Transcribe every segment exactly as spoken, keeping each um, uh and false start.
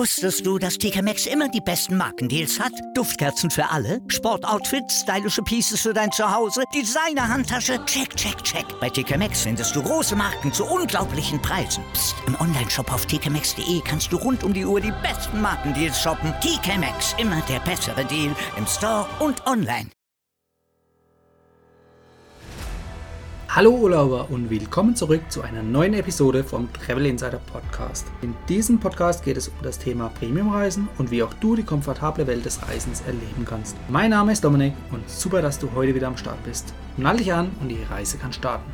Wusstest du, dass T K Maxx immer die besten Markendeals hat? Duftkerzen für alle, Sportoutfits, stylische Pieces für dein Zuhause, Designer-Handtasche, check, check, check. Bei T K Maxx findest du große Marken zu unglaublichen Preisen. Psst. Im Onlineshop auf t k maxx punkt d e kannst du rund um die Uhr die besten Markendeals shoppen. T K Maxx, immer der bessere Deal im Store und online. Hallo Urlauber und willkommen zurück zu einer neuen Episode vom Travel Insider Podcast. In diesem Podcast geht es um das Thema Premiumreisen und wie auch du die komfortable Welt des Reisens erleben kannst. Mein Name ist Dominik und super, dass du heute wieder am Start bist. Nall dich an und die Reise kann starten.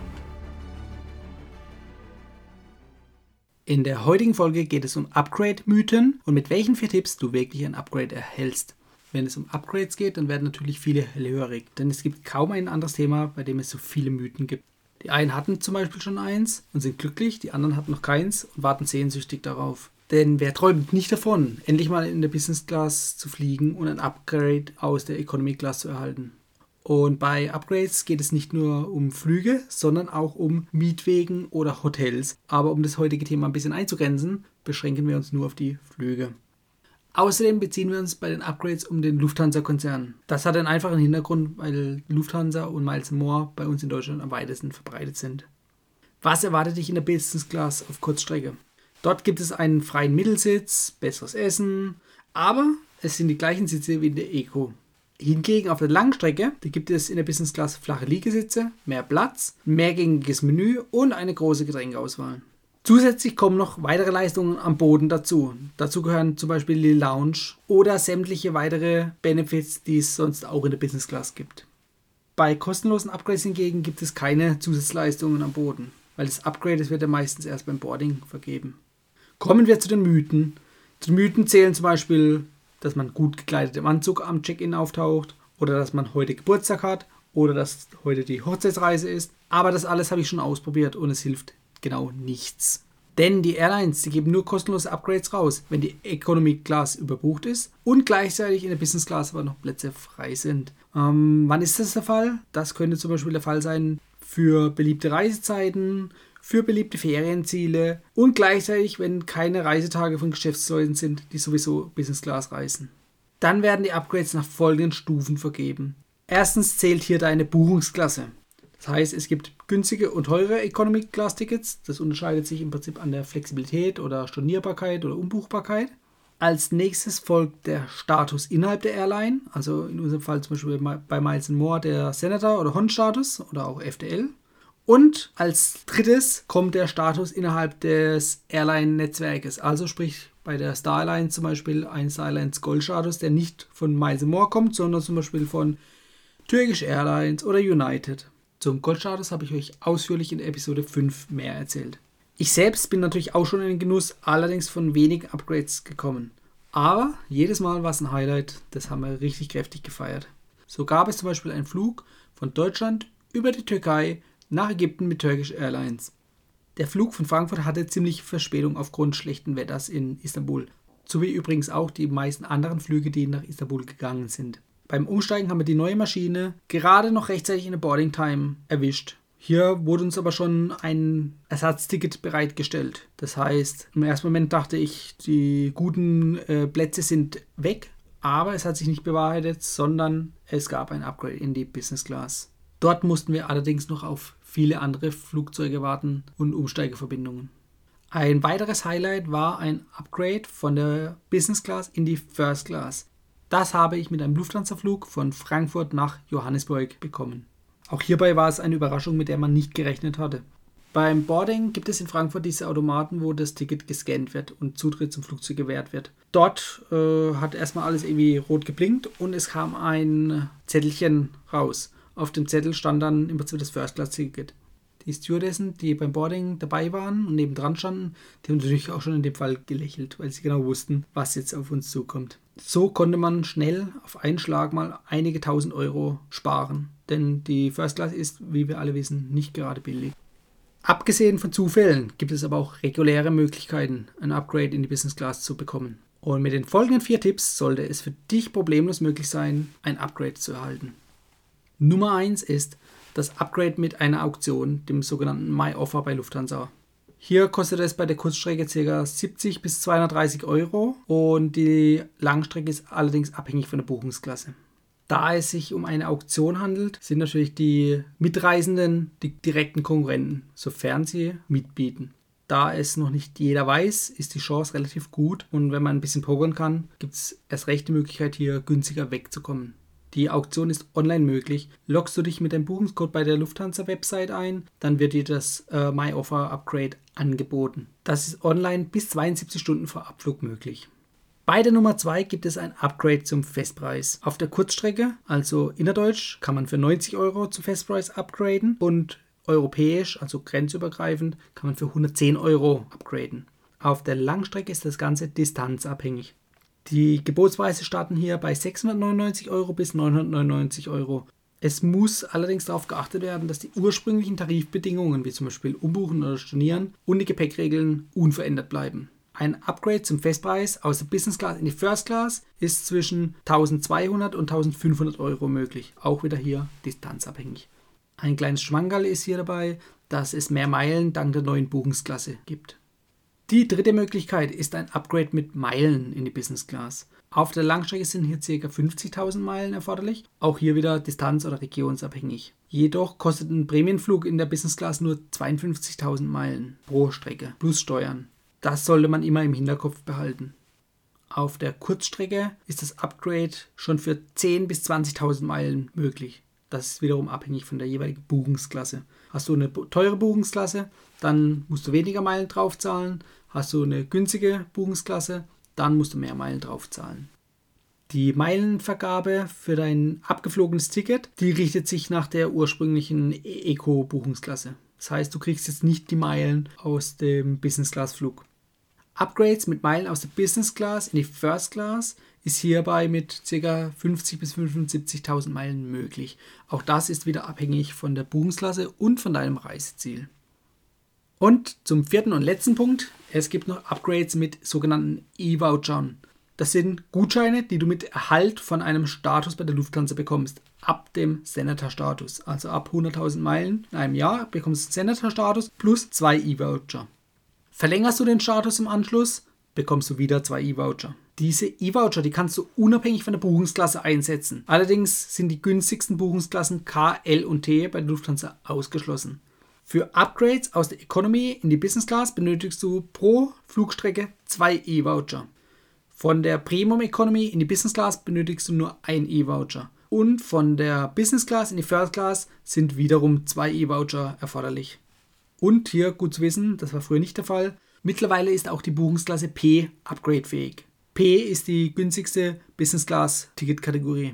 In der heutigen Folge geht es um Upgrade-Mythen und mit welchen vier Tipps du wirklich ein Upgrade erhältst. Wenn es um Upgrades geht, dann werden natürlich viele hellhörig, denn es gibt kaum ein anderes Thema, bei dem es so viele Mythen gibt. Die einen hatten zum Beispiel schon eins und sind glücklich, die anderen hatten noch keins und warten sehnsüchtig darauf. Denn wer träumt nicht davon, endlich mal in der Business Class zu fliegen und ein Upgrade aus der Economy Class zu erhalten? Und bei Upgrades geht es nicht nur um Flüge, sondern auch um Mietwegen oder Hotels. Aber um das heutige Thema ein bisschen einzugrenzen, beschränken wir uns nur auf die Flüge. Außerdem beziehen wir uns bei den Upgrades um den Lufthansa-Konzern. Das hat einen einfachen Hintergrund, weil Lufthansa und Miles and More bei uns in Deutschland am weitesten verbreitet sind. Was erwartet dich in der Business Class auf Kurzstrecke? Dort gibt es einen freien Mittelsitz, besseres Essen, aber es sind die gleichen Sitze wie in der Eco. Hingegen auf der Langstrecke, da gibt es in der Business Class flache Liegesitze, mehr Platz, mehrgängiges Menü und eine große Getränkeauswahl. Zusätzlich kommen noch weitere Leistungen am Boden dazu. Dazu gehören zum Beispiel die Lounge oder sämtliche weitere Benefits, die es sonst auch in der Business Class gibt. Bei kostenlosen Upgrades hingegen gibt es keine Zusatzleistungen am Boden, weil das Upgrade das wird ja meistens erst beim Boarding vergeben. Kommen wir zu den Mythen. Zu den Mythen zählen zum Beispiel, dass man gut gekleidet im Anzug am Check-in auftaucht oder dass man heute Geburtstag hat oder dass heute die Hochzeitsreise ist. Aber das alles habe ich schon ausprobiert und es hilft genau nichts. Denn die Airlines, die geben nur kostenlose Upgrades raus, wenn die Economy Class überbucht ist und gleichzeitig in der Business Class aber noch Plätze frei sind. Ähm, wann ist das der Fall? Das könnte zum Beispiel der Fall sein für beliebte Reisezeiten, für beliebte Ferienziele und gleichzeitig, wenn keine Reisetage von Geschäftsleuten sind, die sowieso Business Class reisen. Dann werden die Upgrades nach folgenden Stufen vergeben. Erstens zählt hier deine Buchungsklasse. Das heißt, es gibt günstige und teure Economy-Class-Tickets. Das unterscheidet sich im Prinzip an der Flexibilität oder Stornierbarkeit oder Umbuchbarkeit. Als nächstes folgt der Status innerhalb der Airline. Also in unserem Fall zum Beispiel bei Miles and More der Senator- oder Hon-Status oder auch F D L. Und als drittes kommt der Status innerhalb des Airline-Netzwerkes. Also sprich bei der Star Alliance zum Beispiel ein Star Alliance Gold-Status, der nicht von Miles and More kommt, sondern zum Beispiel von Turkish Airlines oder United. Zum Goldstatus habe ich euch ausführlich in Episode fünf mehr erzählt. Ich selbst bin natürlich auch schon in den Genuss, allerdings von wenigen Upgrades gekommen. Aber jedes Mal war es ein Highlight, das haben wir richtig kräftig gefeiert. So gab es zum Beispiel einen Flug von Deutschland über die Türkei nach Ägypten mit Turkish Airlines. Der Flug von Frankfurt hatte ziemlich Verspätung aufgrund schlechten Wetters in Istanbul, sowie übrigens auch die meisten anderen Flüge, die nach Istanbul gegangen sind. Beim Umsteigen haben wir die neue Maschine gerade noch rechtzeitig in der Boarding Time erwischt. Hier wurde uns aber schon ein Ersatzticket bereitgestellt. Das heißt, im ersten Moment dachte ich, die guten äh, Plätze sind weg, aber es hat sich nicht bewahrheitet, sondern es gab ein Upgrade in die Business Class. Dort mussten wir allerdings noch auf viele andere Flugzeuge warten und Umsteigeverbindungen. Ein weiteres Highlight war ein Upgrade von der Business Class in die First Class. Das habe ich mit einem Lufthansa-Flug von Frankfurt nach Johannesburg bekommen. Auch hierbei war es eine Überraschung, mit der man nicht gerechnet hatte. Beim Boarding gibt es in Frankfurt diese Automaten, wo das Ticket gescannt wird und Zutritt zum Flugzeug gewährt wird. Dort äh, hat erstmal alles irgendwie rot geblinkt und es kam ein Zettelchen raus. Auf dem Zettel stand dann im Prinzip das First-Class-Ticket. Die Stewardessen, die beim Boarding dabei waren und nebendran standen, die haben natürlich auch schon in dem Fall gelächelt, weil sie genau wussten, was jetzt auf uns zukommt. So konnte man schnell auf einen Schlag mal einige tausend Euro sparen, denn die First Class ist, wie wir alle wissen, nicht gerade billig. Abgesehen von Zufällen gibt es aber auch reguläre Möglichkeiten, ein Upgrade in die Business Class zu bekommen. Und mit den folgenden vier Tipps sollte es für dich problemlos möglich sein, ein Upgrade zu erhalten. Nummer eins ist das Upgrade mit einer Auktion, dem sogenannten My Offer bei Lufthansa. Hier kostet es bei der Kurzstrecke ca. siebzig bis zweihundertdreißig Euro und die Langstrecke ist allerdings abhängig von der Buchungsklasse. Da es sich um eine Auktion handelt, sind natürlich die Mitreisenden die direkten Konkurrenten, sofern sie mitbieten. Da es noch nicht jeder weiß, ist die Chance relativ gut und wenn man ein bisschen pokern kann, gibt es erst recht die Möglichkeit, hier günstiger wegzukommen. Die Auktion ist online möglich. Loggst du dich mit dem Buchungscode bei der Lufthansa-Website ein, dann wird dir das äh, MyOffer-Upgrade angeboten. Das ist online bis zweiundsiebzig Stunden vor Abflug möglich. Bei der Nummer zwei gibt es ein Upgrade zum Festpreis. Auf der Kurzstrecke, also innerdeutsch, kann man für neunzig Euro zum Festpreis upgraden und europäisch, also grenzübergreifend, kann man für hundertzehn Euro upgraden. Auf der Langstrecke ist das Ganze distanzabhängig. Die Gebotspreise starten hier bei sechshundertneunundneunzig Euro bis neunhundertneunundneunzig Euro. Es muss allerdings darauf geachtet werden, dass die ursprünglichen Tarifbedingungen, wie zum Beispiel Umbuchen oder Stornieren, und die Gepäckregeln unverändert bleiben. Ein Upgrade zum Festpreis aus der Business Class in die First Class ist zwischen eintausendzweihundert und eintausendfünfhundert Euro möglich. Auch wieder hier distanzabhängig. Ein kleines Schmankerl ist hier dabei, dass es mehr Meilen dank der neuen Buchungsklasse gibt. Die dritte Möglichkeit ist ein Upgrade mit Meilen in die Business Class. Auf der Langstrecke sind hier ca. fünfzigtausend Meilen erforderlich, auch hier wieder distanz- oder regionsabhängig. Jedoch kostet ein Prämienflug in der Business Class nur zweiundfünfzigtausend Meilen pro Strecke plus Steuern. Das sollte man immer im Hinterkopf behalten. Auf der Kurzstrecke ist das Upgrade schon für zehntausend bis zwanzigtausend Meilen möglich. Das ist wiederum abhängig von der jeweiligen Buchungsklasse. Hast du eine teure Buchungsklasse, dann musst du weniger Meilen draufzahlen. Hast du eine günstige Buchungsklasse, dann musst du mehr Meilen draufzahlen. Die Meilenvergabe für dein abgeflogenes Ticket, die richtet sich nach der ursprünglichen Eco-Buchungsklasse. Das heißt, du kriegst jetzt nicht die Meilen aus dem Business-Class-Flug. Upgrades mit Meilen aus der Business Class in die First Class ist hierbei mit ca. fünfzigtausend bis fünfundsiebzigtausend Meilen möglich. Auch das ist wieder abhängig von der Buchungsklasse und von deinem Reiseziel. Und zum vierten und letzten Punkt, es gibt noch Upgrades mit sogenannten E-Vouchern. Das sind Gutscheine, die du mit Erhalt von einem Status bei der Lufthansa bekommst, ab dem Senator-Status. Also ab hunderttausend Meilen in einem Jahr bekommst du den Senator-Status plus zwei E-Voucher. Verlängerst du den Status im Anschluss, bekommst du wieder zwei E-Voucher. Diese E-Voucher, die kannst du unabhängig von der Buchungsklasse einsetzen. Allerdings sind die günstigsten Buchungsklassen K, L und T bei der Lufthansa ausgeschlossen. Für Upgrades aus der Economy in die Business Class benötigst du pro Flugstrecke zwei E-Voucher. Von der Premium Economy in die Business Class benötigst du nur ein E-Voucher. Und von der Business Class in die First Class sind wiederum zwei E-Voucher erforderlich. Und hier gut zu wissen, das war früher nicht der Fall, mittlerweile ist auch die Buchungsklasse P upgradefähig. P ist die günstigste Business Class Ticketkategorie.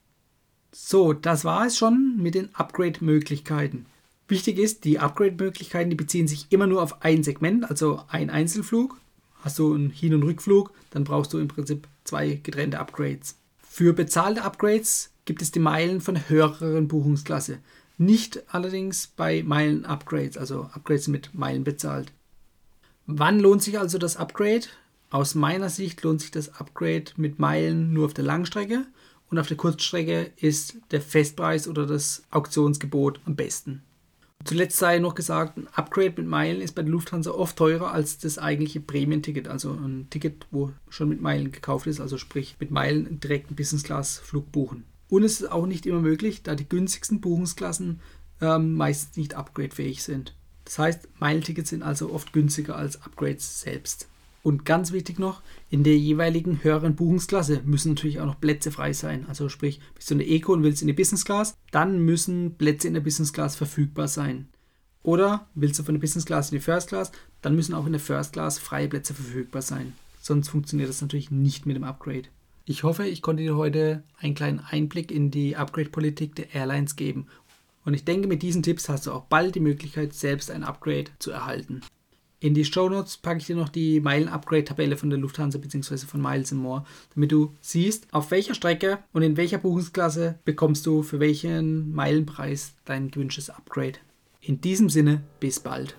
So, das war es schon mit den Upgrade-Möglichkeiten. Wichtig ist, die Upgrade-Möglichkeiten, die beziehen sich immer nur auf ein Segment, also ein Einzelflug. Hast du einen Hin- und Rückflug, dann brauchst du im Prinzip zwei getrennte Upgrades. Für bezahlte Upgrades gibt es die Meilen von der höheren Buchungsklasse. Nicht allerdings bei Meilen-Upgrades, also Upgrades mit Meilen bezahlt. Wann lohnt sich also das Upgrade? Aus meiner Sicht lohnt sich das Upgrade mit Meilen nur auf der Langstrecke und auf der Kurzstrecke ist der Festpreis oder das Auktionsgebot am besten. Zuletzt sei noch gesagt, ein Upgrade mit Meilen ist bei der Lufthansa oft teurer als das eigentliche Prämienticket, also ein Ticket, wo schon mit Meilen gekauft ist, also sprich mit Meilen direkt einen Business-Class-Flug buchen. Und es ist auch nicht immer möglich, da die günstigsten Buchungsklassen ähm, meistens nicht upgradefähig sind. Das heißt, Meilentickets sind also oft günstiger als Upgrades selbst. Und ganz wichtig noch, in der jeweiligen höheren Buchungsklasse müssen natürlich auch noch Plätze frei sein. Also sprich, bist du in der Eco und willst in die Business Class, dann müssen Plätze in der Business Class verfügbar sein. Oder willst du von der Business Class in die First Class, dann müssen auch in der First Class freie Plätze verfügbar sein. Sonst funktioniert das natürlich nicht mit dem Upgrade. Ich hoffe, ich konnte dir heute einen kleinen Einblick in die Upgrade-Politik der Airlines geben. Und ich denke, mit diesen Tipps hast du auch bald die Möglichkeit, selbst ein Upgrade zu erhalten. In die Shownotes packe ich dir noch die Meilen-Upgrade-Tabelle von der Lufthansa bzw. von Miles and More, damit du siehst, auf welcher Strecke und in welcher Buchungsklasse bekommst du für welchen Meilenpreis dein gewünschtes Upgrade. In diesem Sinne, bis bald.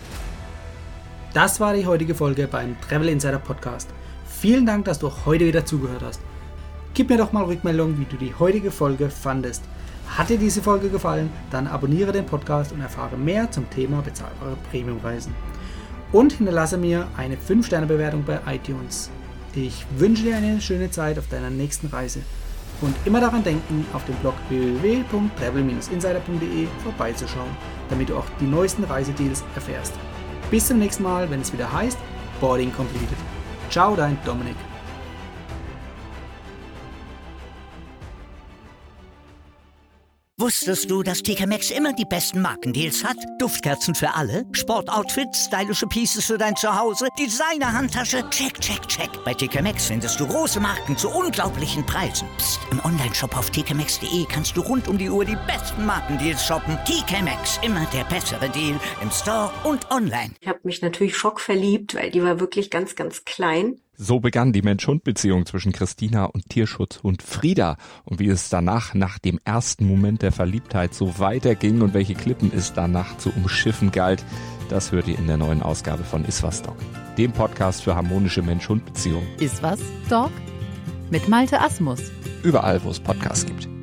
Das war die heutige Folge beim Travel Insider Podcast. Vielen Dank, dass du heute wieder zugehört hast. Gib mir doch mal Rückmeldung, wie du die heutige Folge fandest. Hat dir diese Folge gefallen, dann abonniere den Podcast und erfahre mehr zum Thema bezahlbare Premiumreisen. und hinterlasse mir eine fünf Sterne Bewertung bei iTunes. Ich wünsche dir eine schöne Zeit auf deiner nächsten Reise. Und immer daran denken, auf dem Blog w w w punkt travel Bindestrich insider punkt d e vorbeizuschauen, damit du auch die neuesten Reisedeals erfährst. Bis zum nächsten Mal, wenn es wieder heißt Boarding Completed. Ciao, dein Dominik. Wusstest du, dass T K Maxx immer die besten Markendeals hat? Duftkerzen für alle, Sportoutfits, stylische Pieces für dein Zuhause, Designer-Handtasche, check, check, check. Bei T K Maxx findest du große Marken zu unglaublichen Preisen. Psst. Im Onlineshop auf t k maxx punkt d e kannst du rund um die Uhr die besten Markendeals shoppen. T K Maxx, immer der bessere Deal im Store und online. Ich habe mich natürlich schockverliebt, weil die war wirklich ganz, ganz klein. So begann die Mensch-Hund-Beziehung zwischen Christina und Tierschutzhund Frieda. Und wie es danach, nach dem ersten Moment der Verliebtheit, so weiterging und welche Klippen es danach zu umschiffen galt, das hört ihr in der neuen Ausgabe von Iswas Dog, dem Podcast für harmonische Mensch-Hund-Beziehungen. Iswas Dog mit Malte Asmus. Überall, wo es Podcasts gibt.